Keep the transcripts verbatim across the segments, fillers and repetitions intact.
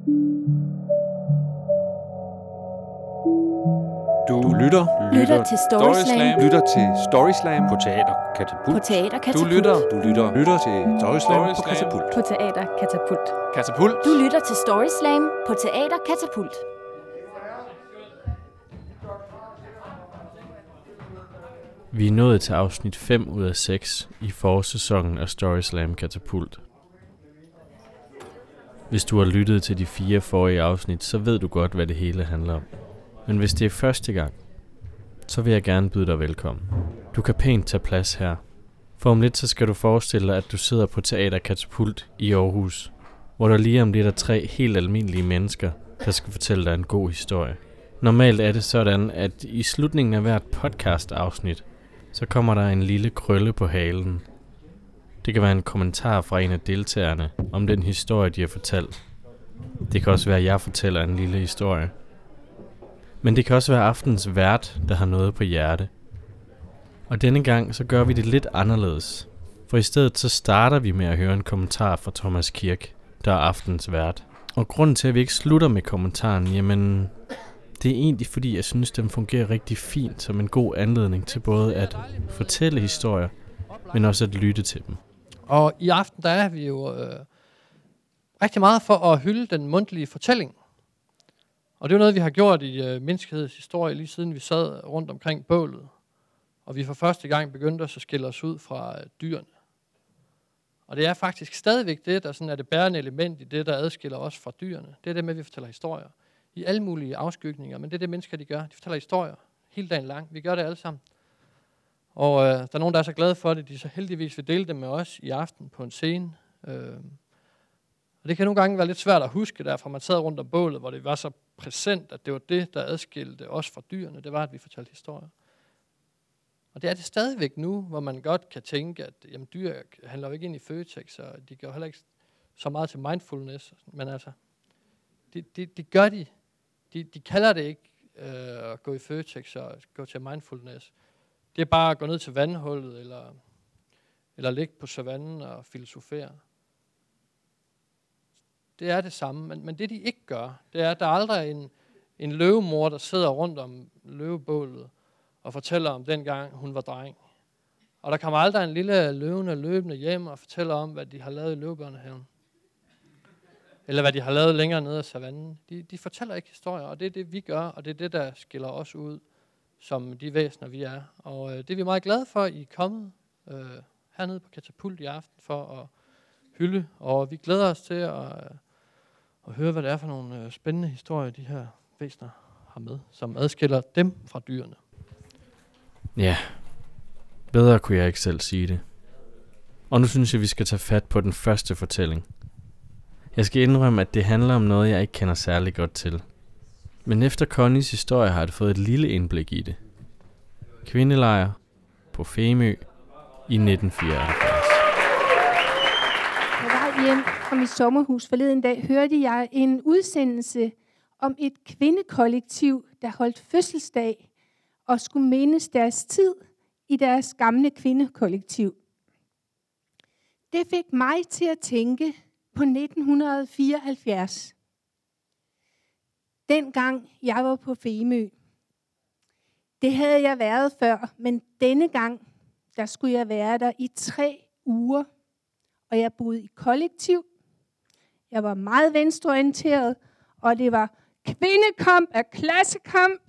Du lytter, lytter til Storyslam. lytter til Storyslam på Teater Katapult. På Teater Katapult. Du lytter, du lytter, lytter til Storyslam på Katapult. På Teater Katapult. Katapult. Du lytter til Storyslam på Teater Katapult. Vi er nået til afsnit fem ud af seks i forårssæsonen af Storyslam Katapult. Hvis du har lyttet til de fire forrige afsnit, så ved du godt, hvad det hele handler om. Men hvis det er første gang, så vil jeg gerne byde dig velkommen. Du kan pænt tage plads her. For om lidt så skal du forestille dig, at du sidder på Teater Katapult i Aarhus, hvor der lige om lidt er tre helt almindelige mennesker, der skal fortælle dig en god historie. Normalt er det sådan, at i slutningen af hvert podcast-afsnit, så kommer der en lille krølle på halen. Det kan være en kommentar fra en af deltagerne om den historie, de har fortalt. Det kan også være, at jeg fortæller en lille historie. Men det kan også være aftens vært, der har noget på hjerte. Og denne gang, så gør vi det lidt anderledes. For i stedet så starter vi med at høre en kommentar fra Thomas Kirk, der er aftens vært. Og grunden til, at vi ikke slutter med kommentaren, jamen, det er egentlig fordi, jeg synes, den fungerer rigtig fint som en god anledning til både at fortælle historier, men også at lytte til dem. Og i aften, der er vi jo øh, rigtig meget for at hylde den mundtlige fortælling. Og det er jo noget, vi har gjort i øh, menneskehedens historie, lige siden vi sad rundt omkring bålet. Og vi for første gang begyndte os at skille os ud fra øh, dyrene. Og det er faktisk stadigvæk det, der sådan er det bærende element i det, der adskiller os fra dyrene. Det er det med, at vi fortæller historier. I alle mulige afskygninger, men det er det, mennesker de gør. De fortæller historier hele dagen lang. Vi gør det alle sammen. Og øh, der er nogen, der er så glade for det, de så heldigvis vil dele det med os i aften på en scene. Øh, og det kan nogle gange være lidt svært at huske, derfor man sad rundt om bålet, hvor det var så præsent, at det var det, der adskilte os fra dyrene. Det var, at vi fortalte historier. Og det er det stadigvæk nu, hvor man godt kan tænke, at jamen, dyr handler jo ikke ind i Føtex, og de gør heller ikke så meget til mindfulness. Men altså, det de, de gør de. de. De kalder det ikke øh, at gå i Føtex og gå til mindfulness. Det er bare at gå ned til vandhullet, eller, eller ligge på savannen og filosofere. Det er det samme, men, men det de ikke gør, det er, at der aldrig er en, en løvemor, der sidder rundt om løvebålet og fortæller om dengang hun var dreng. Og der kommer aldrig en lille løvende løbende hjem og fortæller om, hvad de har lavet i løvebørnehaven. Eller hvad de har lavet længere nede af savannen. De, de fortæller ikke historier, og det er det, vi gør, og det er det, der skiller os ud som de væsener, vi er. Og øh, det er vi meget glade for, I er kommet øh, hernede på Katapult i aften for at hylde. Og vi glæder os til at, øh, at høre, hvad det er for nogle øh, spændende historier, de her væsener har med, som adskiller dem fra dyrene. Ja, bedre kunne jeg ikke selv sige det. Og nu synes jeg, vi skal tage fat på den første fortælling. Jeg skal indrømme, at det handler om noget, jeg ikke kender særlig godt til. Men efter Connys historie har jeg fået et lille indblik i det. Kvindelejr på Femø i nitten fireoghalvfjerds. På vej hjem fra mit sommerhus forleden dag hørte jeg en udsendelse om et kvindekollektiv, der holdt fødselsdag og skulle mindes deres tid i deres gamle kvindekollektiv. Det fik mig til at tænke på nitten fireoghalvfjerds. Dengang jeg var på Femø. Det havde jeg været før, men denne gang, der skulle jeg være der i tre uger. Og jeg boede i kollektiv. Jeg var meget venstreorienteret, og det var kvindekamp af klassekamp.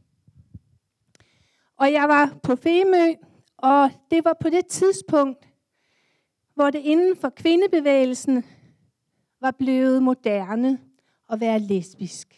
Og jeg var på Femø, og det var på det tidspunkt, hvor det inden for kvindebevægelsen var blevet moderne at være lesbisk.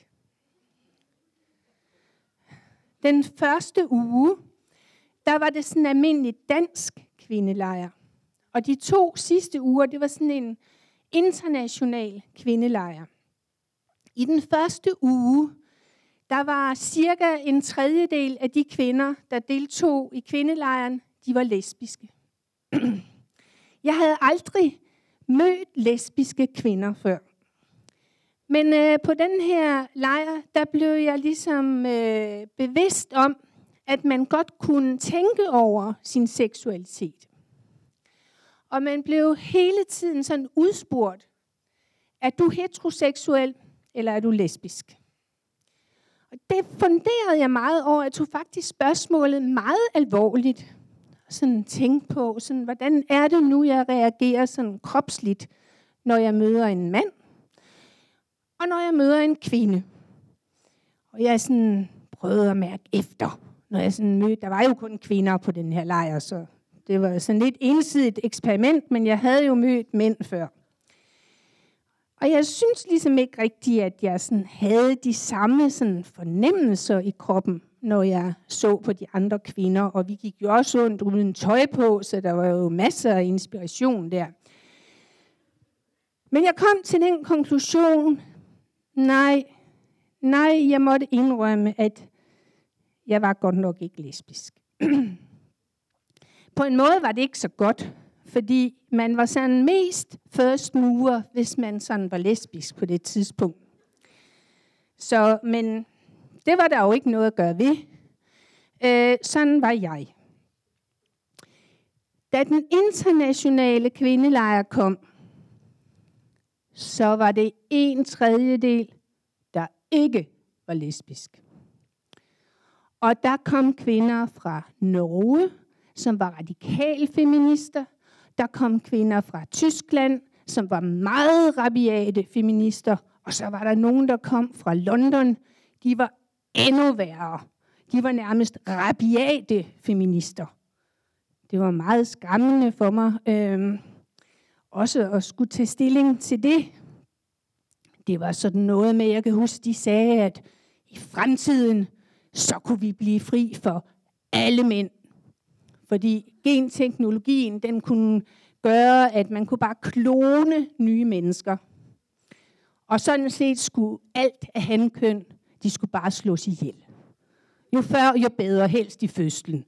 Den første uge, der var det sådan en almindelig dansk kvindelejr. Og de to sidste uger, det var sådan en international kvindelejr. I den første uge, der var cirka en tredjedel af de kvinder, der deltog i kvindelejren, de var lesbiske. Jeg havde aldrig mødt lesbiske kvinder før. Men øh, på den her lejr, der blev jeg ligesom øh, bevidst om, at man godt kunne tænke over sin seksualitet. Og man blev hele tiden sådan udspurgt, er du heteroseksuel? eller er du lesbisk? Og det funderede jeg meget over. Jeg tog faktisk spørgsmålet meget alvorligt. Sådan tænkte på, sådan, hvordan er det nu, jeg reagerer sådan kropsligt, når jeg møder en mand, og når jeg møder en kvinde. Og jeg sådan prøvede at mærke efter, når jeg sådan mødte. Der var jo kun kvinder på den her lejr, så det var sådan lidt ensidigt eksperiment, men jeg havde jo mødt mænd før. Og jeg synes ligesom ikke rigtigt, at jeg sådan havde de samme sådan fornemmelser i kroppen, når jeg så på de andre kvinder. Og vi gik jo også rundt uden tøj på, så der var jo masser af inspiration der. Men jeg kom til den konklusion, nej, nej, jeg måtte indrømme, at jeg var godt nok ikke lesbisk. På en måde var det ikke så godt, fordi man var sådan mest first mover, hvis man sådan var lesbisk på det tidspunkt. Så, men det var der jo ikke noget at gøre ved. Øh, sådan var jeg. Da den internationale kvindelejr kom, så var det en tredjedel, der ikke var lesbisk. Og der kom kvinder fra Norge, som var radikale feminister. Der kom kvinder fra Tyskland, som var meget rabiate feminister. Og så var der nogen, der kom fra London. De var endnu værre. De var nærmest rabiate feminister. Det var meget skræmmende for mig. Øh, også at skulle tage stilling til det. Det var sådan noget med, jeg kan huske, de sagde, at i fremtiden, så kunne vi blive fri for alle mænd. Fordi genteknologien, den kunne gøre, at man kunne bare klone nye mennesker. Og sådan set skulle alt af hankøn, de skulle bare slås ihjel. Jo før, jo bedre, helst i fødslen.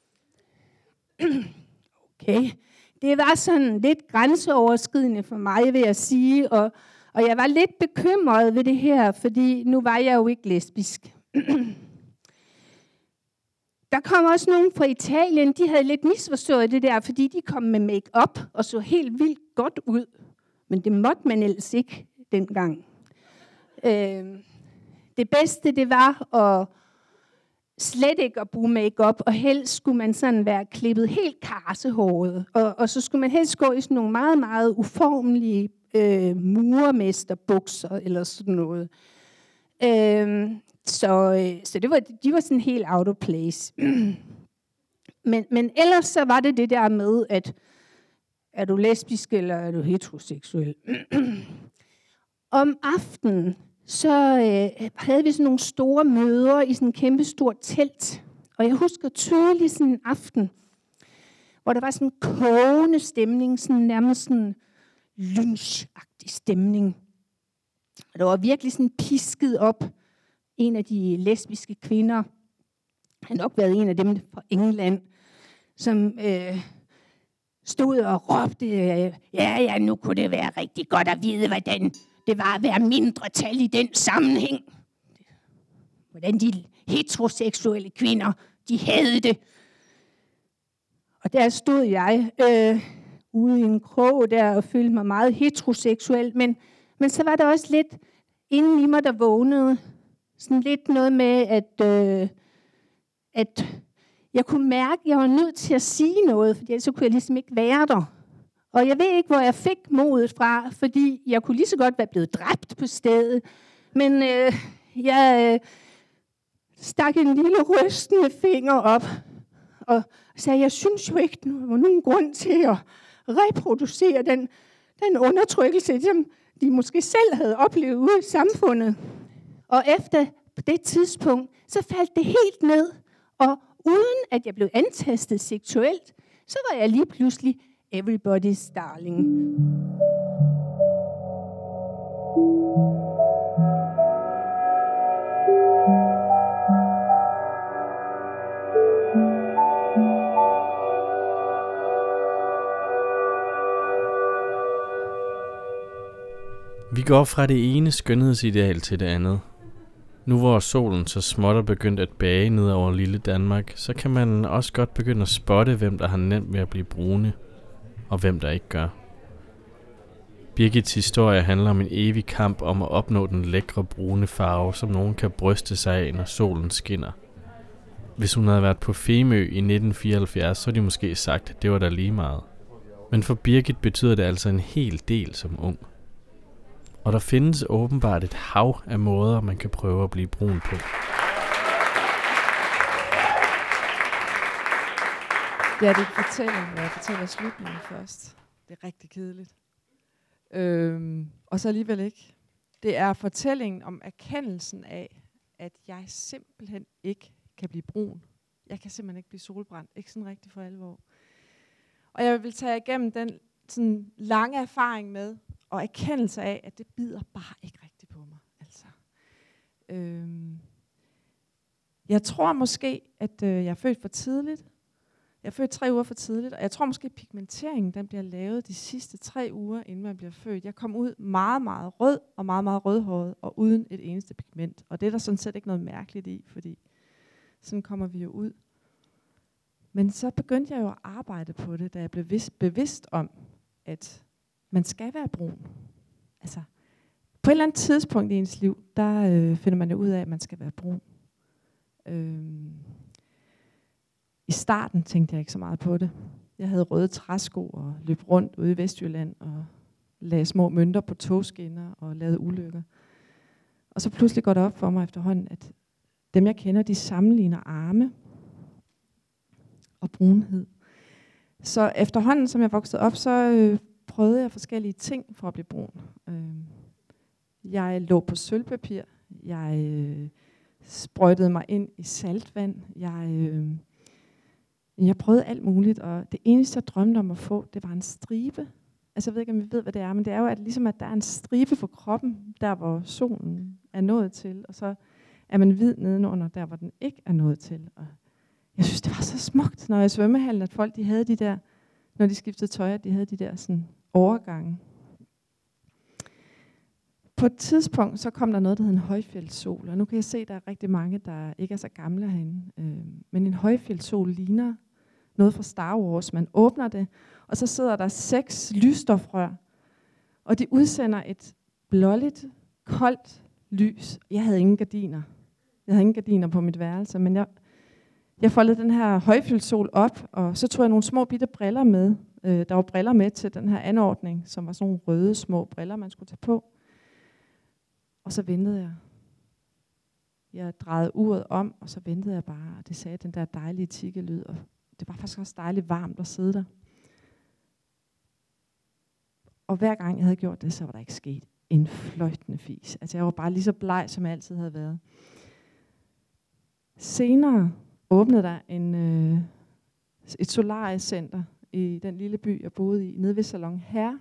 Okay. Det var sådan lidt grænseoverskridende for mig, vil jeg sige, og, og jeg var lidt bekymret ved det her, fordi nu var jeg jo ikke lesbisk. Der kom også nogen fra Italien, de havde lidt misforstået det der, fordi de kom med make-up og så helt vildt godt ud. Men det måtte man ellers ikke dengang. Øh, det bedste, det var at slet ikke at bruge make-up, og helst skulle man sådan være klippet helt karsehåret. Og, og så skulle man helst gå i sådan nogle meget, meget uformelige øh, murermesterbukser eller sådan noget. Øh, Så, så det var, de var sådan helt out of place. men, men ellers så var det det der med, at er du lesbisk eller er du heteroseksuel? Om aftenen, så øh, havde vi sådan nogle store møder i sådan en kæmpe stort telt. Og jeg husker tydeligt sådan en aften, hvor der var sådan en kogende stemning, sådan nærmest sådan lynchagtig stemning. Og der var virkelig sådan pisket op. En af de lesbiske kvinder har nok været en af dem fra England, som øh, stod og råbte, øh, ja, ja, nu kunne det være rigtig godt at vide, hvordan det var at være mindretal i den sammenhæng. Hvordan de heteroseksuelle kvinder, de havde det. Og der stod jeg øh, ude i en krog der og følte mig meget heteroseksuel, men, men så var der også lidt inden i mig, der vågnede. Sådan lidt noget med, at, øh, at jeg kunne mærke, at jeg var nødt til at sige noget, for ellers kunne jeg ligesom ikke være der. Og jeg ved ikke, hvor jeg fik modet fra, fordi jeg kunne lige så godt være blevet dræbt på stedet. Men øh, jeg øh, stak en lille rystende finger op og sagde, jeg synes jo ikke, der var nogen grund til at reproducere den, den undertrykkelse, som de måske selv havde oplevet ude i samfundet. Og efter det tidspunkt, så faldt det helt ned. Og uden at jeg blev antastet seksuelt, så var jeg lige pludselig everybody's darling. Vi går fra det ene skønhedsideal til det andet. Nu hvor solen så småt er begyndt at bage ned over lille Danmark, så kan man også godt begynde at spotte, hvem der har nemt ved at blive brune, og hvem der ikke gør. Birgits historie handler om en evig kamp om at opnå den lækre brune farve, som nogen kan bryste sig af, når solen skinner. Hvis hun havde været på Femø i nitten fireoghalvfjerds, så havde de måske sagt, at det var da lige meget. Men for Birgit betyder det altså en hel del som ung. Og der findes åbenbart et hav af måder, man kan prøve at blive brun på. Ja, det er en fortælling, hvor jeg fortæller slutningen først. Det er rigtig kedeligt. Øhm, og så alligevel ikke. Det er fortællingen om erkendelsen af, at jeg simpelthen ikke kan blive brun. Jeg kan simpelthen ikke blive solbrændt. Ikke sådan rigtig for alvor. Og jeg vil tage igennem den sådan lange erfaring med, og erkendelse af, at det bider bare ikke rigtigt på mig. Altså. Øhm, jeg tror måske, at øh, jeg er født for tidligt. Jeg er født tre uger for tidligt, og jeg tror måske, at pigmenteringen den bliver lavet de sidste tre uger, inden man bliver født. Jeg kom ud meget, meget rød og meget, meget rødhåret, og uden et eneste pigment. Og det er der sådan set ikke noget mærkeligt i, fordi sådan kommer vi jo ud. Men så begyndte jeg jo at arbejde på det, da jeg blev vis- bevidst om, at man skal være brun. Altså, på et eller andet tidspunkt i ens liv, der øh, finder man jo ud af, at man skal være brun. Øhm I starten tænkte jeg ikke så meget på det. Jeg havde røde træsko og løb rundt ude i Vestjylland og lagde små mønter på togskinner og lavede ulykker. Og så pludselig går det op for mig efterhånden, at dem jeg kender, de sammenligner arme og brunhed. Så efterhånden, som jeg voksede op, så øh, prøvede jeg forskellige ting for at blive brun. Øh, jeg lå på sølvpapir. Jeg øh, sprøjtede mig ind i saltvand. Jeg... Øh, Jeg prøvede alt muligt, og det eneste, jeg drømte om at få, det var en stribe. Altså jeg ved ikke, om I ved, hvad det er, men det er jo at, ligesom, at der er en stribe på kroppen, der hvor solen er nået til, og så er man hvid nedenunder, der hvor den ikke er nået til. Og jeg synes, det var så smukt, når jeg i svømmehallen, at folk de havde de der, når de skiftede tøj, at de havde de der sådan, overgange. På et tidspunkt, så kom der noget, der hed en højfjeldssol, og nu kan jeg se, at der er rigtig mange, der ikke er så gamle herinde. Øh, men en højfjeldssol ligner noget fra Star Wars. Man åbner det, og så sidder der seks lysstofrør, og de udsender et blåligt, koldt lys. Jeg havde ingen gardiner. Jeg havde ingen gardiner på mit værelse, men jeg, jeg foldede den her højfjeldssol op, og så tog jeg nogle små bitte briller med. Øh, der var briller med til den her anordning, som var sådan nogle røde små briller, man skulle tage på. Og så ventede jeg. Jeg drejede uret om, og så ventede jeg bare, og det sagde den der dejlige tikkelyd, og det var faktisk også dejligt varmt at sidde der. Og hver gang jeg havde gjort det, så var der ikke sket en fløjtende fis. Altså jeg var bare lige så bleg, som jeg altid havde været. Senere åbnede der en, øh, et solariecenter i den lille by, jeg boede i, nede ved Salon Her.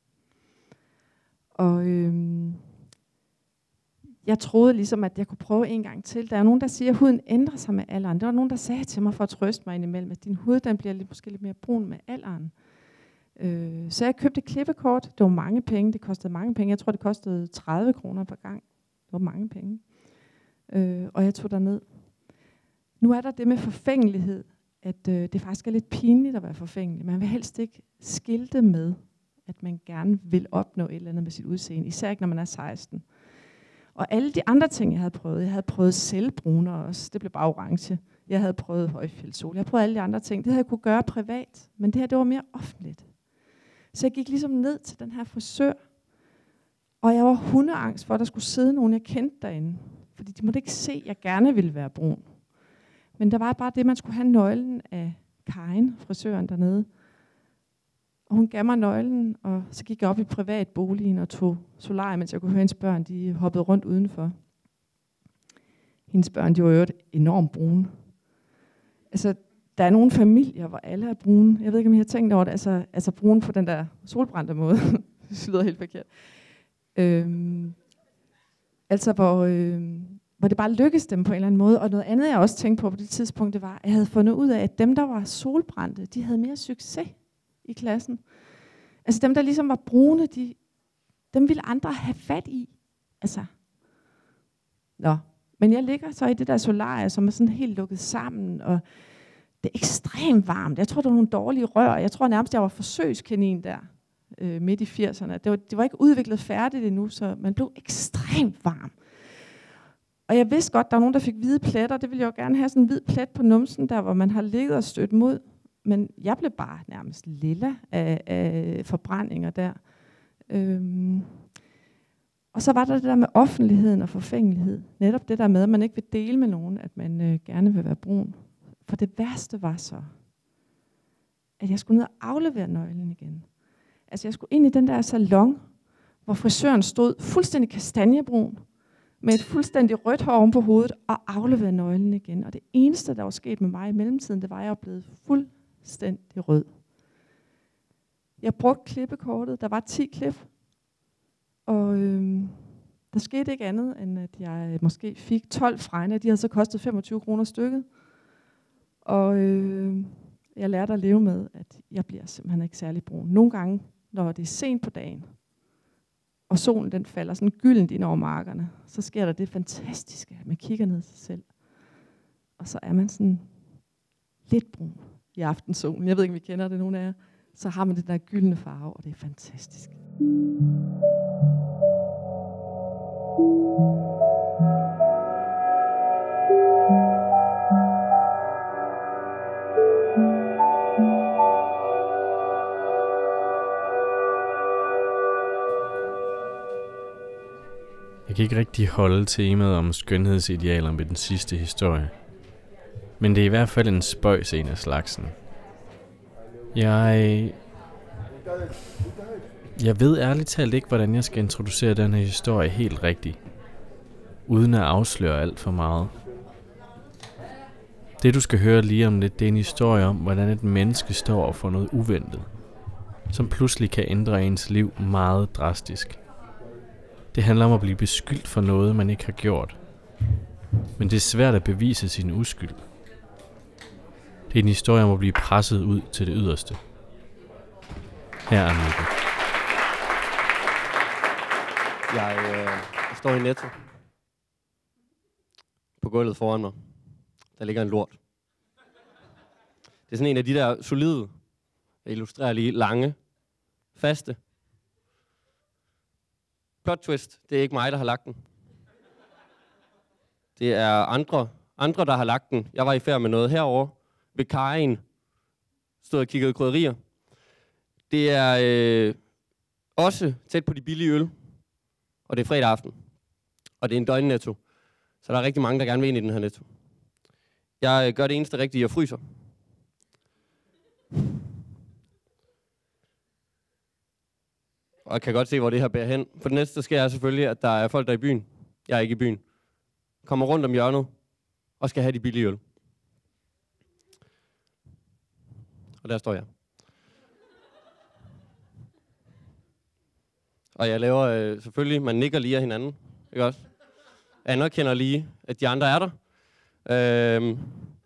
Og øh, jeg troede ligesom, at jeg kunne prøve en gang til. Der er nogen, der siger, at huden ændrer sig med alderen. Der var nogen, der sagde til mig for at trøste mig indimellem, at din hud den bliver lidt, måske lidt mere brun med alderen. Øh, så jeg købte et klippekort. Det var mange penge. Det kostede mange penge. Jeg tror, det kostede tredive kroner per gang. Det var mange penge. Øh, og jeg tog derned. Nu er der det med forfængelighed, at øh, det faktisk er lidt pinligt at være forfængelig. Man vil helst ikke skilte med, at man gerne vil opnå et eller andet med sit udseende. Især ikke, når man er seksten. Og alle de andre ting, jeg havde prøvet. Jeg havde prøvet selvbruner også. Det blev bare orange. Jeg havde prøvet højfjeldssol. Jeg havde prøvet alle de andre ting. Det havde jeg kunne gøre privat. Men det her, det var mere offentligt. Så jeg gik ligesom ned til den her frisør. Og jeg var hundeangst for, at der skulle sidde nogen, jeg kendte derinde. Fordi de måtte ikke se, at jeg gerne ville være brun. Men der var bare det, man skulle have nøglen af Karin, frisøren dernede. Og hun gav mig nøglen, og så gik jeg op i privatboligen og tog solarium, mens jeg kunne høre hendes børn, de hoppede rundt udenfor. Hendes børn, de var jo enormt brune. Altså, der er nogle familier, hvor alle er brune. Jeg ved ikke, om I har tænkt over det. Altså, altså brune på den der solbrændte måde. Det lyder helt forkert. Øhm, altså, hvor, øh, hvor det bare lykkedes dem på en eller anden måde. Og noget andet, jeg også tænkte på på det tidspunkt, det var, at jeg havde fundet ud af, at dem, der var solbrændte, de havde mere succes i klassen. Altså dem, der ligesom var brune, de, dem ville andre have fat i. Altså. Nå. Men jeg ligger så i det der solarie, som er sådan helt lukket sammen, og det er ekstremt varmt. Jeg tror, der var nogle dårlige rør. Jeg tror nærmest, jeg var forsøgskanin der. øh, midt i firserne. Det var, det var ikke udviklet færdigt endnu, så man blev ekstremt varm. Og jeg vidste godt, der var nogen, der fik hvide pletter. Det ville jeg jo gerne have, sådan en hvid plet på numsen, der hvor man har ligget og stødt mod. Men jeg blev bare nærmest lilla af, af forbrændinger der. Øhm. Og så var der det der med offentligheden og forfængelighed. Netop det der med, at man ikke vil dele med nogen, at man øh, gerne vil være brun. For det værste var så, at jeg skulle ned og aflevere nøglen igen. Altså jeg skulle ind i den der salon, hvor frisøren stod fuldstændig kastanjebrun, med et fuldstændig rødt hår oven på hovedet, og aflevere nøglen igen. Og det eneste, der var sket med mig i mellemtiden, det var, at jeg var blevet fuldstændig rød. Jeg brugte klippekortet. Der var ti klip. Og øhm, der skete ikke andet, end at jeg måske fik tolv fregner. De havde så kostet femogtyve kroner stykket. Og øh, jeg lærte at leve med, at jeg bliver simpelthen ikke særlig brun. Nogle gange, når det er sent på dagen, og solen den falder sådan gyldent ind over markerne, så sker der det fantastiske, at man kigger ned i sig selv. Og så er man sådan lidt brun i aftensolen. Jeg ved ikke, om vi kender det, nogen af jer. Så har man den der gyldne farve, og det er fantastisk. Jeg kan ikke rigtig holde temaet om skønhedsidealer med den sidste historie. Men det er i hvert fald en spøjs en af slagsen. Jeg... Jeg ved ærligt talt ikke, hvordan jeg skal introducere den her historie helt rigtigt. Uden at afsløre alt for meget. Det du skal høre lige om lidt, det er en historie om, hvordan et menneske står for noget uventet. Som pludselig kan ændre ens liv meget drastisk. Det handler om at blive beskyldt for noget, man ikke har gjort. Men det er svært at bevise sin uskyld. Det er en historie om at blive presset ud til det yderste. Her er Mikkel. Jeg øh, står i Netto. På gulvet foran mig. Der ligger en lort. Det er sådan en af de der solide, jeg illustrerer lige, lange, faste. Plot twist, det er ikke mig, der har lagt den. Det er andre, andre, der har lagt den. Jeg var i færd med noget herovre ved kajen. Stod og kiggede krydderier. Det er øh, også tæt på de billige øl. Og det er fredag aften. Og det er en døgn-netto. Så der er rigtig mange, der gerne vil ind i den her netto. Jeg øh, gør det eneste rigtige, jeg fryser. Og jeg kan godt se, hvor det her bærer hen. For det næste sker er selvfølgelig, at der er folk, der er i byen. Jeg er ikke i byen. Kommer rundt om hjørnet og skal have de billige øl. Og der står jeg. Og jeg laver øh, selvfølgelig, man nikker lige af hinanden. Ikke også? Anerkender lige, at de andre er der. Øhm.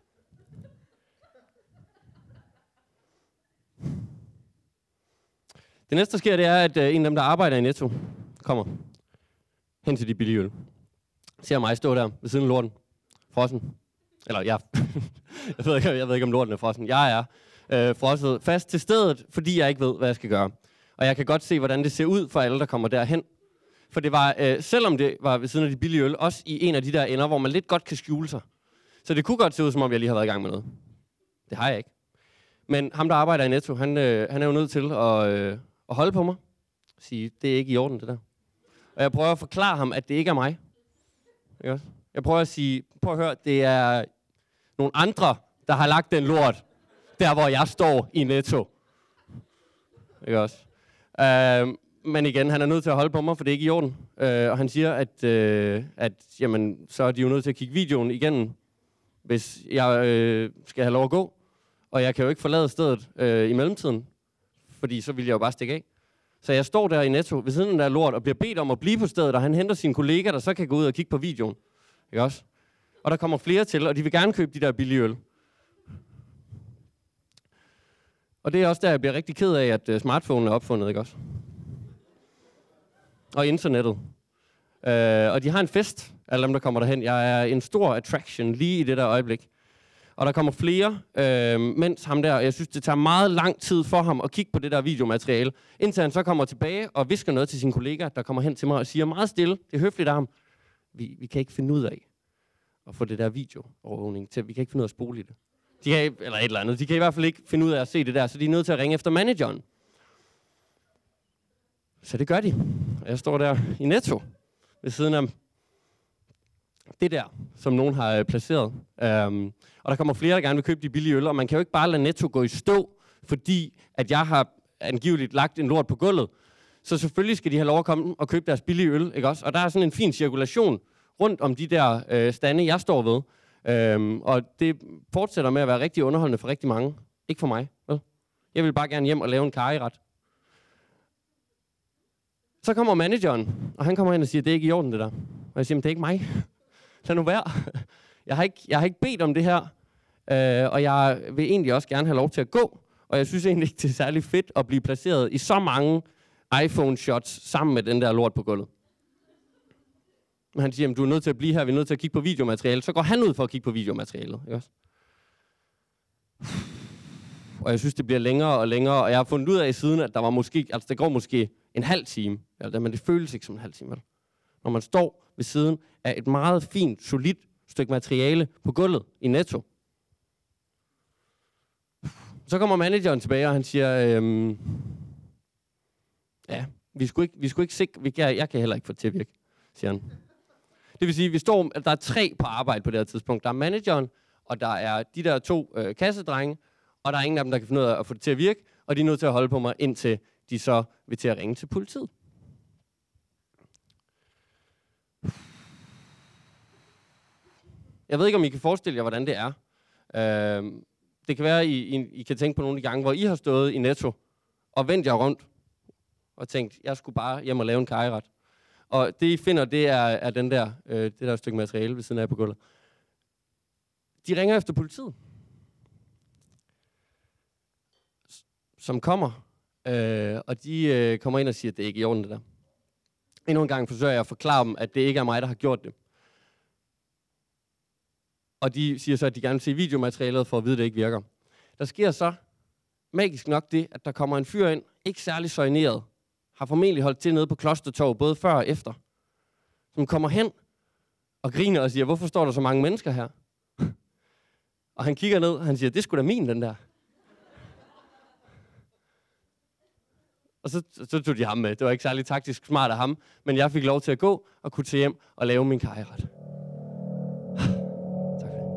Det næste, der sker, det er, at øh, en af dem, der arbejder i Netto, kommer hen til de billige øl. Ser mig stå der ved siden af lorten. Frossen. Eller jeg. jeg, ved ikke, jeg ved ikke, om lorten er frossen. Jeg er øh, frosset fast til stedet, fordi jeg ikke ved, hvad jeg skal gøre. Og jeg kan godt se, hvordan det ser ud for alle, der kommer derhen. For det var, øh, selvom det var ved siden af de billige øl, også i en af de der ender, hvor man lidt godt kan skjule sig. Så det kunne godt se ud, som om jeg lige har været i gang med noget. Det har jeg ikke. Men ham, der arbejder i Netto, han, øh, han er jo nødt til at, øh, at holde på mig. Sige, det er ikke i orden, det der. Og jeg prøver at forklare ham, at det ikke er mig. Ikke også? Jeg prøver at sige, prøv at høre, det er nogle andre, der har lagt den lort, der hvor jeg står i Netto. Ikke også? Uh, men igen, han er nødt til at holde på mig, for det er ikke i orden. Uh, og han siger, at, uh, at jamen, så er de jo nødt til at kigge videoen igennem, hvis jeg uh, skal have lov at gå. Og jeg kan jo ikke forlade stedet uh, i mellemtiden, fordi så vil jeg jo bare stikke af. Så jeg står der i Netto ved siden af den der lort og bliver bedt om at blive på stedet, og han henter sine kollegaer, der så kan gå ud og kigge på videoen. Ikke også? Og der kommer flere til, og de vil gerne købe de der billige øl. Og det er også der, jeg bliver rigtig ked af, at uh, smartphone er opfundet, ikke også? Og internettet. Uh, og de har en fest, alle dem, der kommer derhen. Jeg er en stor attraction lige i det der øjeblik. Og der kommer flere, øh, mens ham der, jeg synes, det tager meget lang tid for ham at kigge på det der videomateriale, indtil han så kommer tilbage og visker noget til sin kollega, der kommer hen til mig og siger meget stille, det er høfligt af ham, vi, vi kan ikke finde ud af at få det der videoovervågning til, vi kan ikke finde ud af at spole i det. De kan, eller et eller andet, de kan i hvert fald ikke finde ud af at se det der, så de er nødt til at ringe efter manageren. Så det gør de. Og jeg står der i Netto, ved siden af det der, som nogen har øh, placeret. Um, og der kommer flere, der gerne vil købe de billige øl, og man kan jo ikke bare lade Netto gå i stå, fordi at jeg har angiveligt lagt en lort på gulvet. Så selvfølgelig skal de have lov at komme og købe deres billige øl, ikke også? Og der er sådan en fin cirkulation rundt om de der øh, stande, jeg står ved. Um, og det fortsætter med at være rigtig underholdende for rigtig mange. Ikke for mig, vel? Jeg vil bare gerne hjem og lave en karryret. Så kommer manageren, og han kommer hen og siger, det er ikke i orden det der. Og jeg siger, men det er ikke mig. Lad nu være. Jeg har ikke, jeg har ikke bedt om det her, øh, og jeg vil egentlig også gerne have lov til at gå. Og jeg synes egentlig ikke, det er særlig fedt at blive placeret i så mange iPhone-shots sammen med den der lort på gulvet. Men han siger, du er nødt til at blive her, vi er nødt til at kigge på videomateriale. Så går han ud for at kigge på videomaterialet. Ikke også? Og jeg synes, det bliver længere og længere, og jeg har fundet ud af i siden, at der var måske, altså det går måske en halv time, eller, men det føles ikke som en halv time, vel? Når man står ved siden af et meget fint, solidt stykke materiale på gulvet i Netto. Så kommer manageren tilbage, og han siger, øhm, ja, vi skulle ikke, vi skulle ikke sikre, vi kan, jeg kan heller ikke få det til at virke, siger han. Det vil sige, vi står, at der er tre på arbejde på det her tidspunkt. Der er manageren, og der er de der to øh, kassedrenge, og der er ingen af dem, der kan finde ud af at få det til at virke, og de er nødt til at holde på mig, indtil de så vil til at ringe til politiet. Jeg ved ikke, om I kan forestille jer, hvordan det er. Øh, det kan være, at I, I, I kan tænke på nogle af de gange, hvor I har stået i Netto og vendt jer rundt og tænkt, jeg skulle bare hjem og lave en karryret. Og det, I finder, det er, er den der, øh, det der stykke materiale ved siden af på gulvet. De ringer efter politiet, som kommer, øh, og de øh, kommer ind og siger, at det ikke er i orden, det der. Endnu en gang forsøger jeg at forklare dem, at det ikke er mig, der har gjort det. Og de siger så, at de gerne vil se videomaterialet for at vide, at det ikke virker. Der sker så magisk nok det, at der kommer en fyr ind, ikke særlig soigneret, har formentlig holdt til nede på Klostertorv, både før og efter, som kommer hen og griner og siger, hvorfor står der så mange mennesker her? Og han kigger ned, og han siger, det er sgu da min, den der. Og så, så tog de ham med. Det var ikke særlig taktisk smart af ham, men jeg fik lov til at gå og kunne tage hjem og lave min karryret. Tak for det.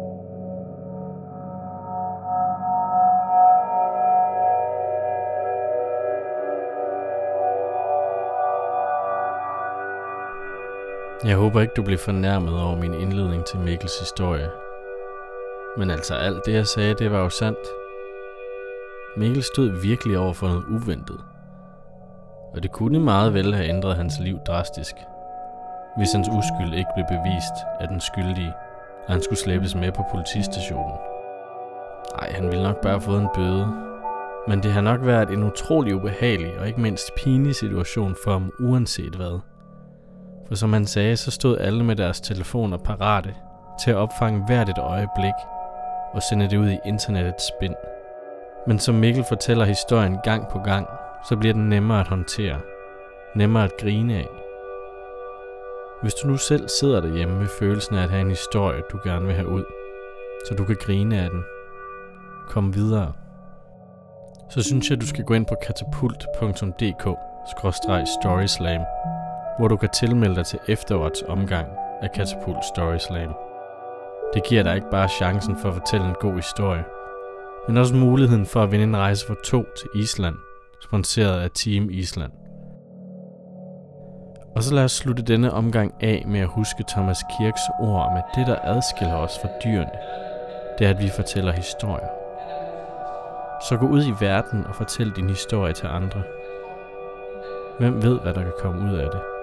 Jeg håber ikke, du blev fornærmet over min indledning til Mikkels historie. Men altså alt det, jeg sagde, det var jo sandt. Mikkel stod virkelig over for noget uventet. Og det kunne meget vel have ændret hans liv drastisk, hvis hans uskyld ikke blev bevist af den skyldige, og han skulle slæbes med på politistationen. Nej, han ville nok bare have fået en bøde. Men det har nok været en utrolig ubehagelig og ikke mindst pinlig situation for ham, uanset hvad. For som han sagde, så stod alle med deres telefoner parate til at opfange hvert et øjeblik og sende det ud i internettets spind. Men som Mikkel fortæller historien gang på gang, så bliver den nemmere at håndtere, nemmere at grine af. Hvis du nu selv sidder derhjemme med følelsen af at have en historie, du gerne vil have ud, så du kan grine af den, kom videre, så synes jeg, du skal gå ind på katapult punktum d k skråstreg storyslam, hvor du kan tilmelde dig til efterårets omgang af Katapult Storyslam. Det giver dig ikke bare chancen for at fortælle en god historie, men også muligheden for at vinde en rejse for to til Island, sponsoreret af Team Island. Og så lad os slutte denne omgang af med at huske Thomas Kirks ord om, at det, der adskiller os fra dyrene, det er, at vi fortæller historier. Så gå ud i verden og fortæl din historie til andre. Hvem ved, hvad der kan komme ud af det?